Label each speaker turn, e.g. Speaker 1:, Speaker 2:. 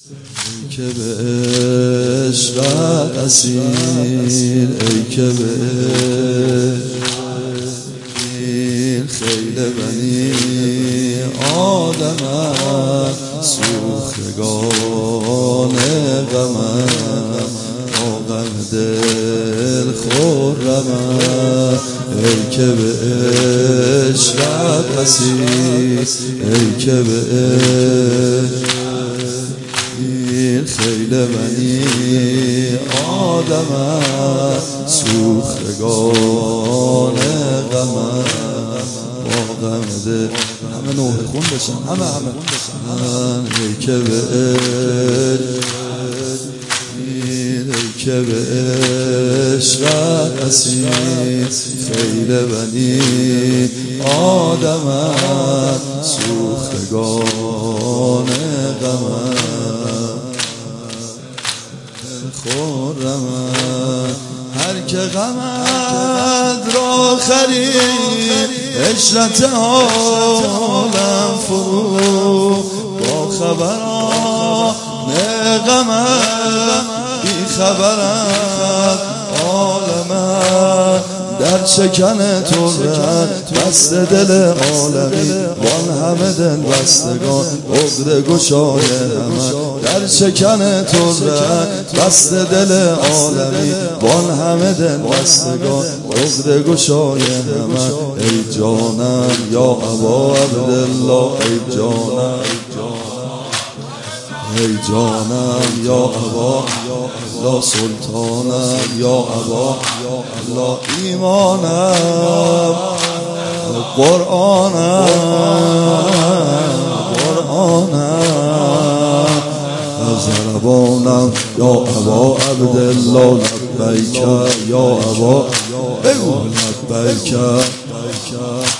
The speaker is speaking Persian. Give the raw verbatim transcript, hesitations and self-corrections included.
Speaker 1: ای که به عشقت اسیر، ای که به عشقت خیل بنی آدمت، سوختگان غمت با غم دل خرمت. ای که به عشقت اسیر، ای که به عشقت خیل بنی آدمت، سوختگان غمت با غم دل. همه نوح خون بشن، همه همه ای که به عشقت، ای که به عشقت اسیر، خیل بنی آدمت، سوختگان غمت خرمت. هر که غمت را خرید، عشرت عالم فرو با خبران غمت، بی خبرت عالمت در چکن ترت بست دل عالمی، وان همه دل بستگان عقد گشای همه. در چکن ترت بست دل عالمی، وان همه دل بستگان عقد گشای همه. ای جانم یا ابا عبدالله، ای جانم ای جانم یا ابا لا سلطانم یا ابا لا، ایمانم قرآنم قرآنم زربانم یا ابا عبدالله، لبیک یا ابا بگو لبیک